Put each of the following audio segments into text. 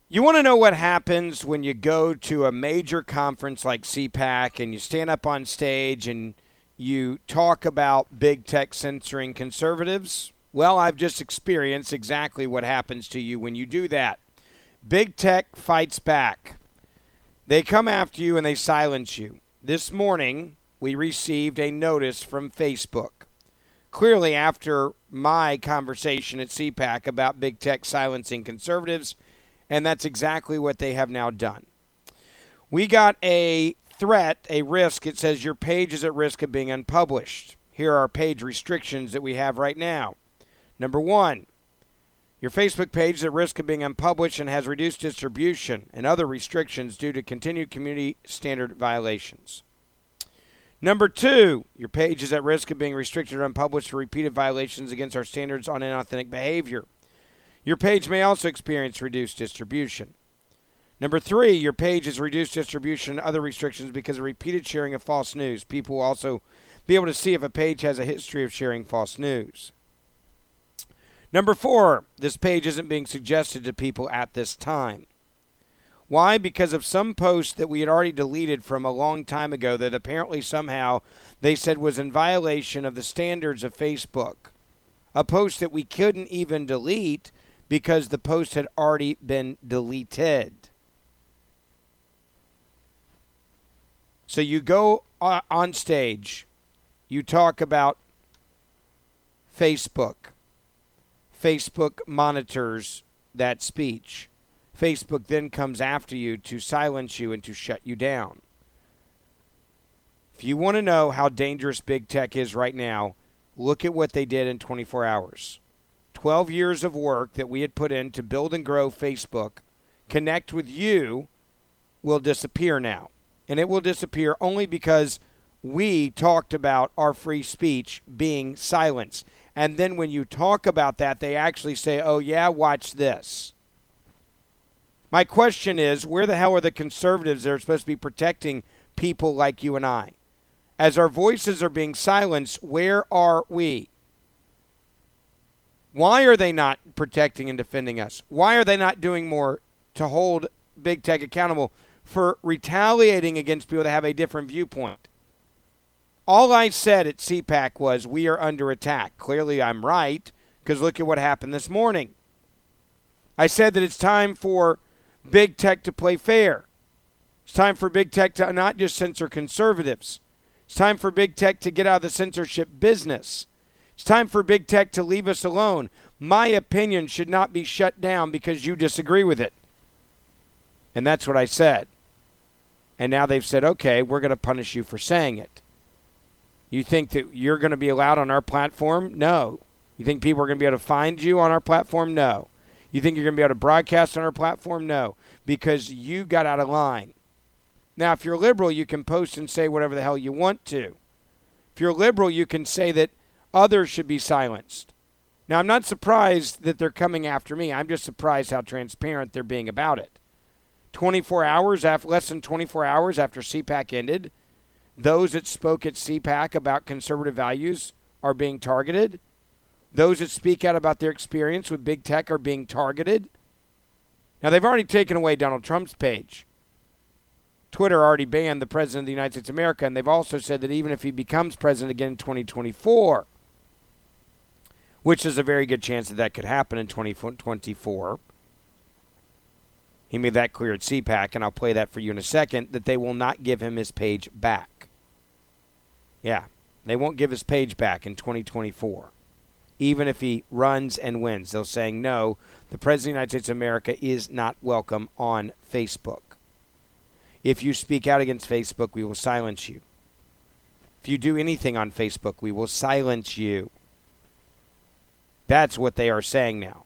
You want to know what happens when you go to a major conference like CPAC and you stand up on stage and you talk about big tech censoring conservatives? Well, I've just experienced exactly what happens to you when you do that. Big tech fights back. They come after you and they silence you. This morning, we received a notice from Facebook. Clearly, after my conversation at CPAC about big tech silencing conservatives, and that's exactly what they have now done. We got a threat, a risk. It says your page is at risk of being unpublished. Here are page restrictions that we have right now. Number 1, your Facebook page is at risk of being unpublished and has reduced distribution and other restrictions due to continued community standard violations. Number 2, your page is at risk of being restricted or unpublished for repeated violations against our standards on inauthentic behavior. Your page may also experience reduced distribution. Number 3, your page has reduced distribution and other restrictions because of repeated sharing of false news. People will also be able to see if a page has a history of sharing false news. Number 4, this page isn't being suggested to people at this time. Why? Because of some post that we had already deleted from a long time ago that apparently somehow they said was in violation of the standards of Facebook. A post that we couldn't even delete because the post had already been deleted. So you go on stage, you talk about Facebook. Facebook monitors that speech. Facebook then comes after you to silence you and to shut you down. If you want to know how dangerous big tech is right now, look at what they did in 24 hours. 12 years of work that we had put in to build and grow Facebook, connect with you, will disappear now. And it will disappear only because we talked about our free speech being silenced. And then when you talk about that, they actually say, oh, yeah, watch this. My question is, where the hell are the conservatives that are supposed to be protecting people like you and I? As our voices are being silenced, where are we? Why are they not protecting and defending us? Why are they not doing more to hold big tech accountable for retaliating against people that have a different viewpoint? All I said at CPAC was we are under attack. Clearly I'm right, because look at what happened this morning. I said that it's time for big tech to play fair. It's time for big tech to not just censor conservatives. It's time for big tech to get out of the censorship business. It's time for big tech to leave us alone. My opinion should not be shut down because you disagree with it. And that's what I said. And now they've said, okay, we're going to punish you for saying it. You think that you're going to be allowed on our platform? No. You think people are going to be able to find you on our platform? No. You think you're going to be able to broadcast on our platform? No. Because you got out of line. Now, if you're liberal, you can post and say whatever the hell you want to. If you're liberal, you can say that others should be silenced. Now, I'm not surprised that they're coming after me. I'm just surprised how transparent they're being about it. 24 hours, less than 24 hours after CPAC ended, those that spoke at CPAC about conservative values are being targeted. Those that speak out about their experience with big tech are being targeted. Now, they've already taken away Donald Trump's page. Twitter already banned the President of the United States of America, and they've also said that even if he becomes president again in 2024, which is a very good chance that that could happen in 2024, he made that clear at CPAC, and I'll play that for you in a second, that they will not give him his page back. Yeah, they won't give his page back in 2024. Even if he runs and wins, they're saying, no, the President of the United States of America is not welcome on Facebook. If you speak out against Facebook, we will silence you. If you do anything on Facebook, we will silence you. That's what they are saying now.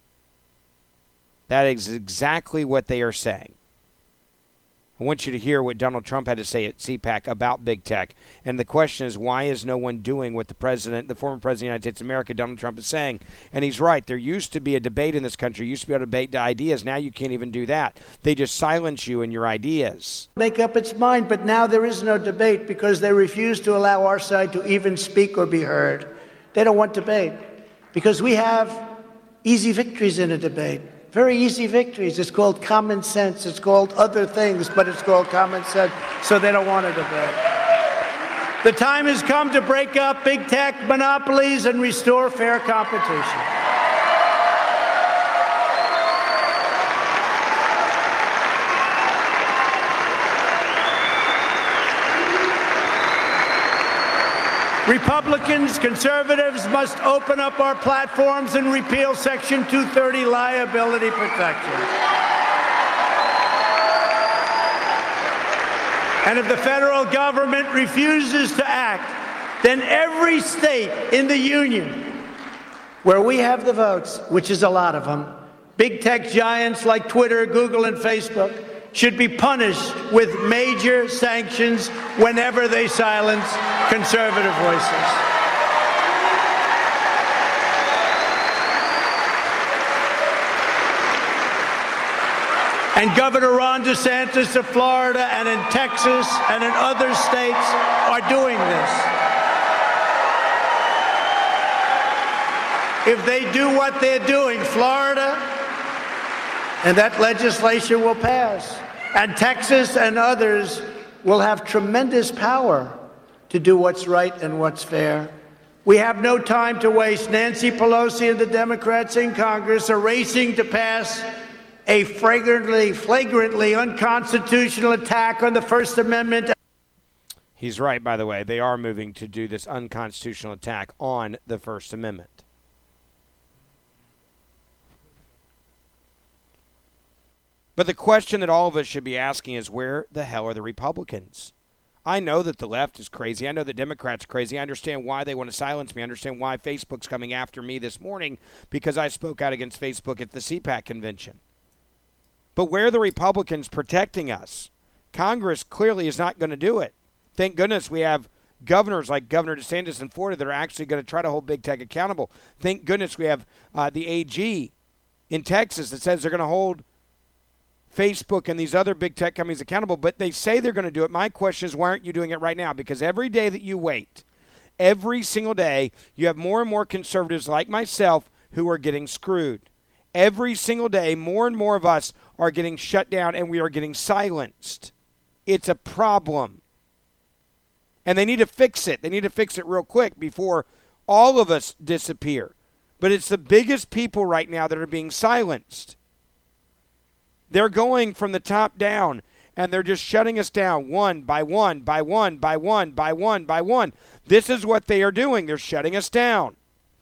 That is exactly what they are saying. I want you to hear what Donald Trump had to say at CPAC about big tech. And the question is, why is no one doing what the former president of the United States of America, Donald Trump, is saying? And he's right. There used to be a debate in this country. You used to be able to debate the ideas. Now you can't even do that. They just silence you and your ideas. Make up its mind, but now there is no debate because they refuse to allow our side to even speak or be heard. They don't want debate because we have easy victories in a debate. Very easy victories. It's called common sense. It's called other things, but it's called common sense. So they don't want a debate. The time has come to break up big tech monopolies and restore fair competition. Republicans, conservatives must open up our platforms and repeal Section 230 liability protection. And if the federal government refuses to act, then every state in the union where we have the votes, which is a lot of them, big tech giants like Twitter, Google, and Facebook, should be punished with major sanctions whenever they silence conservative voices. And Governor Ron DeSantis of Florida and in Texas and in other states are doing this. If they do what they're doing, Florida, and that legislation will pass, and Texas and others will have tremendous power to do what's right and what's fair. We have no time to waste. Nancy Pelosi and the Democrats in Congress are racing to pass a flagrantly unconstitutional attack on the First Amendment. He's right, by the way. They are moving to do this unconstitutional attack on the First Amendment. But the question that all of us should be asking is, where the hell are the Republicans? I know that the left is crazy. I know that Democrats are crazy. I understand why they want to silence me. I understand why Facebook's coming after me this morning, because I spoke out against Facebook at the CPAC convention. But where are the Republicans protecting us? Congress clearly is not going to do it. Thank goodness we have governors like Governor DeSantis in Florida that are actually going to try to hold big tech accountable. Thank goodness we have the AG in Texas that says they're going to hold Facebook and these other big tech companies accountable, but they say they're going to do it. My question is, why aren't you doing it right now? Because every day that you wait, every single day, you have more and more conservatives like myself who are getting screwed. Every single day, more and more of us are getting shut down and we are getting silenced. It's a problem. And they need to fix it. They need to fix it real quick before all of us disappear. But it's the biggest people right now that are being silenced. They're going from the top down, and they're just shutting us down one by one, by one, by one, by one, by one. This is what they are doing. They're shutting us down.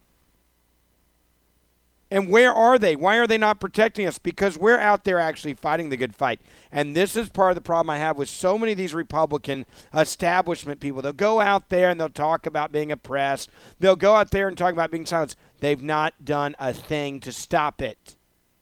And where are they? Why are they not protecting us? Because we're out there actually fighting the good fight. And this is part of the problem I have with so many of these Republican establishment people. They'll go out there and they'll talk about being oppressed. They'll go out there and talk about being silenced. They've not done a thing to stop it.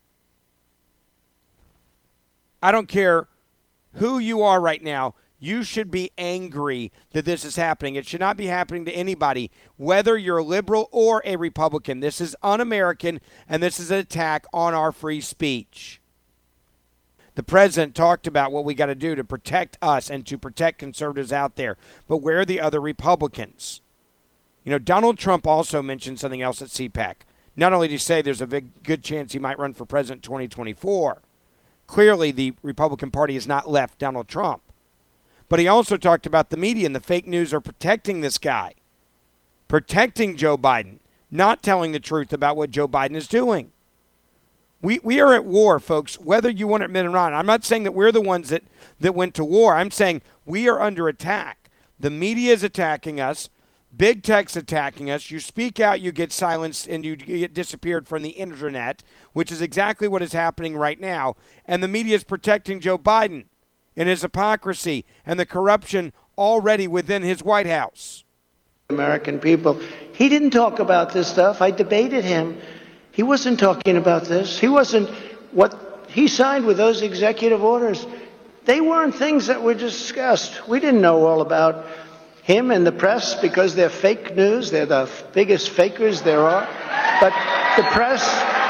I don't care who you are right now. You should be angry that this is happening. It should not be happening to anybody, whether you're a liberal or a Republican. This is un-American, and this is an attack on our free speech. The president talked about what we got to do to protect us and to protect conservatives out there. But where are the other Republicans? You know, Donald Trump also mentioned something else at CPAC. Not only did he say there's a good chance he might run for president in 2024. Clearly, the Republican Party has not left Donald Trump. But he also talked about the media and the fake news are protecting this guy, protecting Joe Biden, not telling the truth about what Joe Biden is doing. We are at war, folks, whether you want to admit it or not. I'm not saying that we're the ones that went to war. I'm saying we are under attack. The media is attacking us. Big tech's attacking us. You speak out, you get silenced, and you get disappeared from the internet, which is exactly what is happening right now. And the media is protecting Joe Biden and his hypocrisy and the corruption already within his White House. American people. He didn't talk about this stuff. I debated him. He wasn't talking about this. He wasn't. What he signed with those executive orders, they weren't things that were discussed. We didn't know all about him and the press because they're fake news. They're the biggest fakers there are. But the press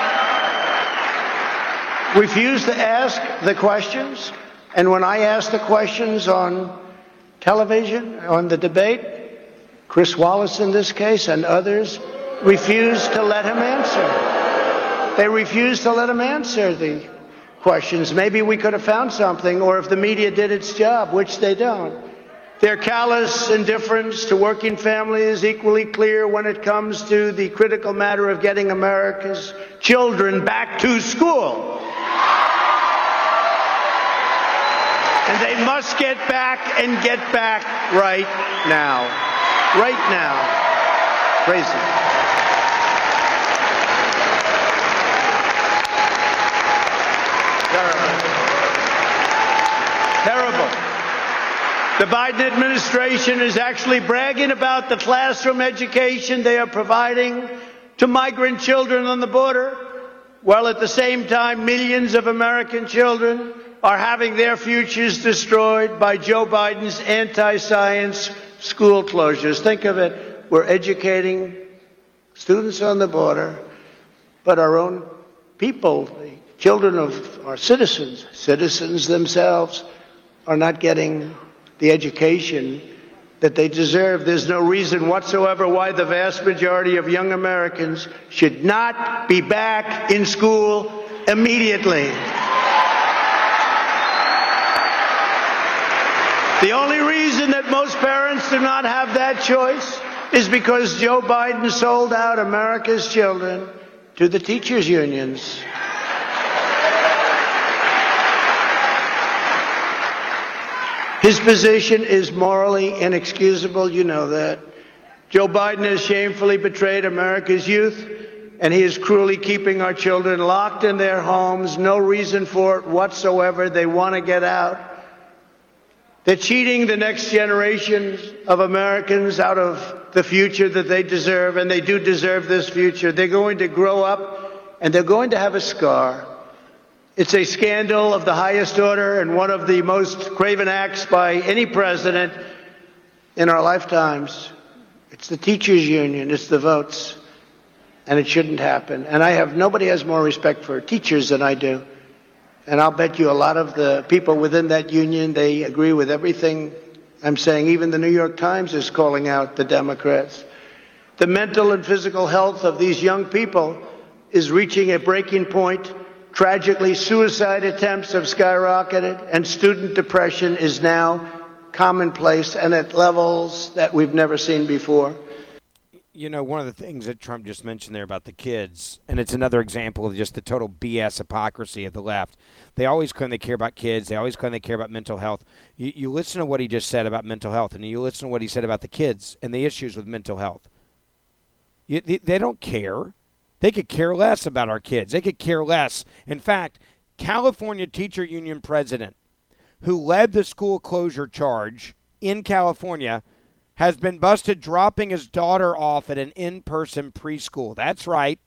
refused to ask the questions. And when I asked the questions on television, on the debate, Chris Wallace in this case and others refused to let him answer. They refuse to let them answer the questions. Maybe we could have found something, or if the media did its job, which they don't. Their callous indifference to working families is equally clear when it comes to the critical matter of getting America's children back to school. And they must get back and get back right now. Right now. Crazy. Terrible. The Biden administration is actually bragging about the classroom education they are providing to migrant children on the border, while at the same time millions of American children are having their futures destroyed by Joe Biden's anti-science school closures. Think of it. We're educating students on the border, but our own people, the children of our citizens themselves, are not getting the education that they deserve. There's no reason whatsoever why the vast majority of young Americans should not be back in school immediately. The only reason that most parents do not have that choice is because Joe Biden sold out America's children to the teachers' unions. His position is morally inexcusable, you know that. Joe Biden has shamefully betrayed America's youth, and he is cruelly keeping our children locked in their homes. No reason for it whatsoever. They want to get out. They're cheating the next generation of Americans out of the future that they deserve, and they do deserve this future. They're going to grow up, and they're going to have a scar. It's a scandal of the highest order and one of the most craven acts by any president in our lifetimes. It's the teachers' union. It's the votes. And it shouldn't happen. And nobody has more respect for teachers than I do. And I'll bet you a lot of the people within that union, they agree with everything I'm saying. Even the New York Times is calling out the Democrats. The mental and physical health of these young people is reaching a breaking point. Tragically, suicide attempts have skyrocketed, and student depression is now commonplace and at levels that we've never seen before. You know, one of the things that Trump just mentioned there about the kids, and it's another example of just the total BS hypocrisy of the left. They always claim they care about kids. They always claim they care about mental health. You listen to what he just said about mental health, and you listen to what he said about the kids and the issues with mental health. They don't care. They could care less about our kids. They could care less. In fact, California Teacher Union president, who led the school closure charge in California, has been busted dropping his daughter off at an in-person preschool. That's right.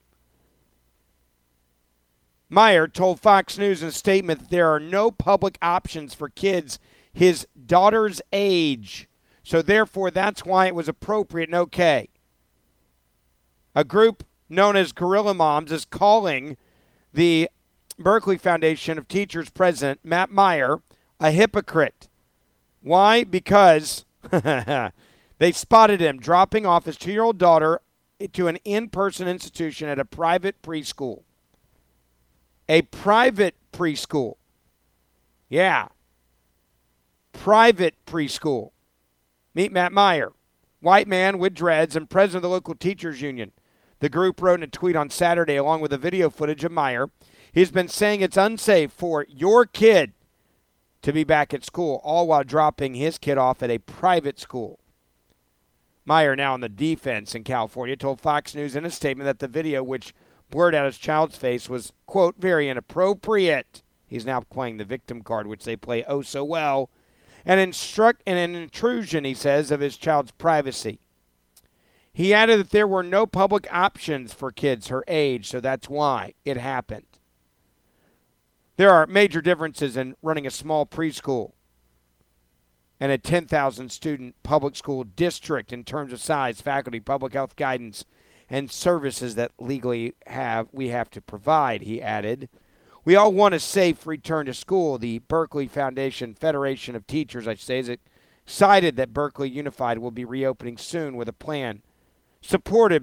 Meyer told Fox News in a statement that there are no public options for kids his daughter's age, so therefore that's why it was appropriate and okay. A group known as Gorilla Moms is calling the Berkeley Foundation of Teachers president, Matt Meyer, a hypocrite. Why? Because they spotted him dropping off his 2-year-old daughter to an in-person institution at a private preschool. A private preschool. Yeah. Private preschool. Meet Matt Meyer, white man with dreads and president of the local teachers union. The group wrote in a tweet on Saturday along with a video footage of Meyer. He's been saying it's unsafe for your kid to be back at school, all while dropping his kid off at a private school. Meyer, now on the defense in California, told Fox News in a statement that the video, which blurred out his child's face, was, quote, very inappropriate. He's now playing the victim card, which they play oh so well, and an intrusion, he says, of his child's privacy. He added that there were no public options for kids her age, so that's why it happened. There are major differences in running a small preschool and a 10,000-student public school district in terms of size, faculty, public health guidance, and services that legally we have to provide, he added. We all want a safe return to school. The Berkeley Foundation Federation of Teachers, I should say, is excited that Berkeley Unified will be reopening soon with a plan supported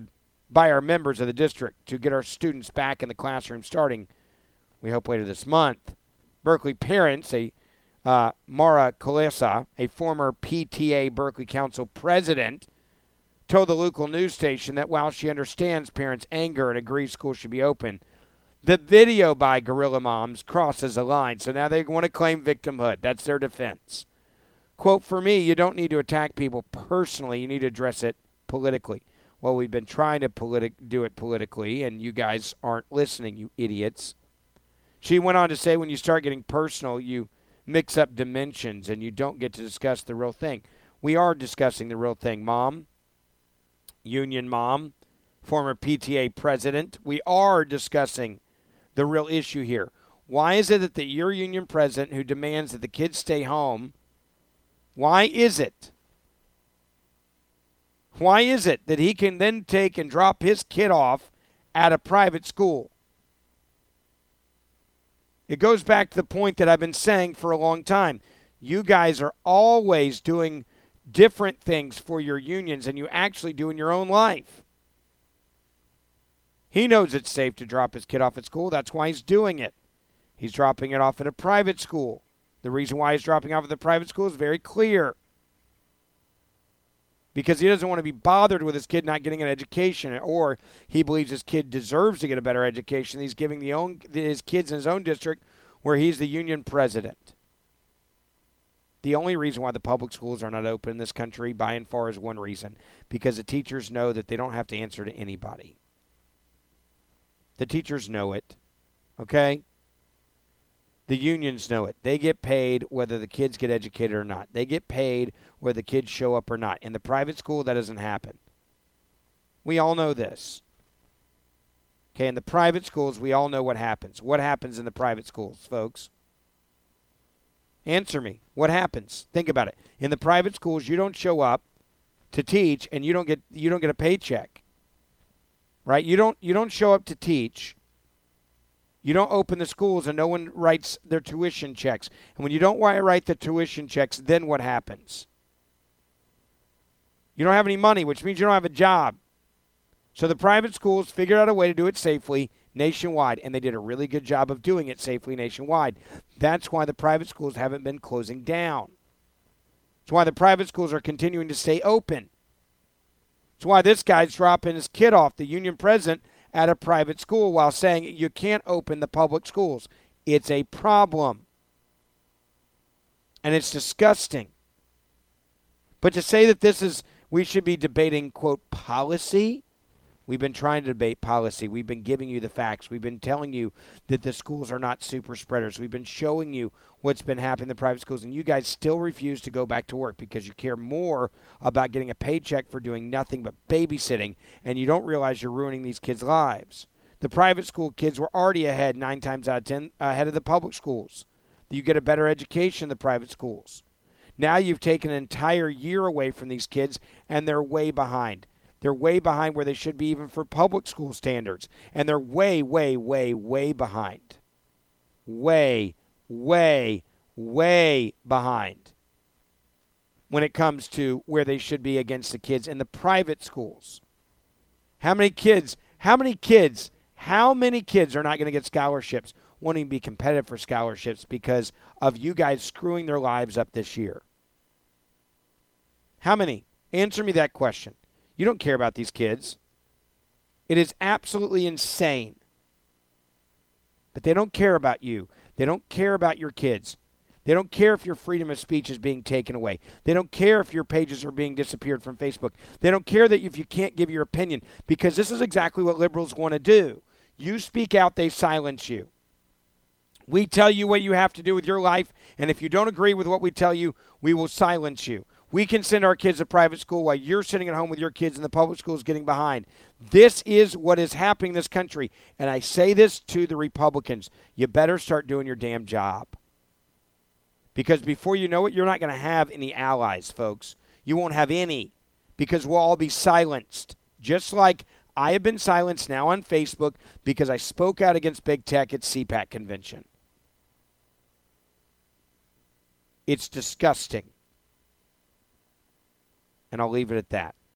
by our members of the district to get our students back in the classroom starting, we hope, later this month. Berkeley parents, Mara Kolesa, a former PTA Berkeley Council president, told the local news station that while she understands parents' anger and agrees schools should be open, the video by Gorilla Moms crosses a line. So now they want to claim victimhood. That's their defense. Quote, for me, you don't need to attack people personally. You need to address it politically. Well, we've been trying to do it politically, and you guys aren't listening, you idiots. She went on to say when you start getting personal, you mix up dimensions and you don't get to discuss the real thing. We are discussing the real thing, Mom, union mom, former PTA president. We are discussing the real issue here. Why is it that your union president who demands that the kids stay home, why is it that he can then take and drop his kid off at a private school? It goes back to the point that I've been saying for a long time. You guys are always doing different things for your unions than you actually do in your own life. He knows it's safe to drop his kid off at school. That's why he's doing it. He's dropping it off at a private school. The reason why he's dropping off at the private school is very clear. Because he doesn't want to be bothered with his kid not getting an education, or he believes his kid deserves to get a better education. He's giving his kids in his own district where he's the union president. The only reason why the public schools are not open in this country, by and far, is one reason. Because the teachers know that they don't have to answer to anybody. The teachers know it, okay? The unions know it. They get paid whether the kids get educated or not. They get paid whether the kids show up or not. In the private school, that doesn't happen. We all know this. Okay, in the private schools, we all know what happens. What happens in the private schools, folks? Answer me. What happens? Think about it. In the private schools, you don't show up to teach and you don't get a paycheck. Right? You don't show up to teach. You don't open the schools and no one writes their tuition checks. And when you don't write the tuition checks, then what happens? You don't have any money, which means you don't have a job. So the private schools figured out a way to do it safely nationwide, and they did a really good job of doing it safely nationwide. That's why the private schools haven't been closing down. It's why the private schools are continuing to stay open. It's why this guy's dropping his kid off, the union president, at a private school while saying you can't open the public schools. It's a problem. And it's disgusting. But to say that we should be debating, quote, policy, we've been trying to debate policy. We've been giving you the facts. We've been telling you that the schools are not super spreaders. We've been showing you what's been happening in the private schools, and you guys still refuse to go back to work because you care more about getting a paycheck for doing nothing but babysitting, and you don't realize you're ruining these kids' lives. The private school kids were already ahead 9 times out of 10 ahead of the public schools. You get a better education in the private schools. Now you've taken an entire year away from these kids, and they're way behind. They're way behind where they should be even for public school standards. And they're way, way, way, way behind. Way, way, way behind when it comes to where they should be against the kids in the private schools. How many kids are not going to get scholarships, won't even be competitive for scholarships because of you guys screwing their lives up this year? How many? Answer me that question. You don't care about these kids. It is absolutely insane. But they don't care about you. They don't care about your kids. They don't care if your freedom of speech is being taken away. They don't care if your pages are being disappeared from Facebook. They don't care that if you can't give your opinion, because this is exactly what liberals want to do. You speak out, they silence you. We tell you what you have to do with your life, and if you don't agree with what we tell you, we will silence you. We can send our kids to private school while you're sitting at home with your kids and the public schools getting behind. This is what is happening in this country. And I say this to the Republicans. You better start doing your damn job. Because before you know it, you're not going to have any allies, folks. You won't have any because we'll all be silenced. Just like I have been silenced now on Facebook because I spoke out against big tech at CPAC convention. It's disgusting. And I'll leave it at that.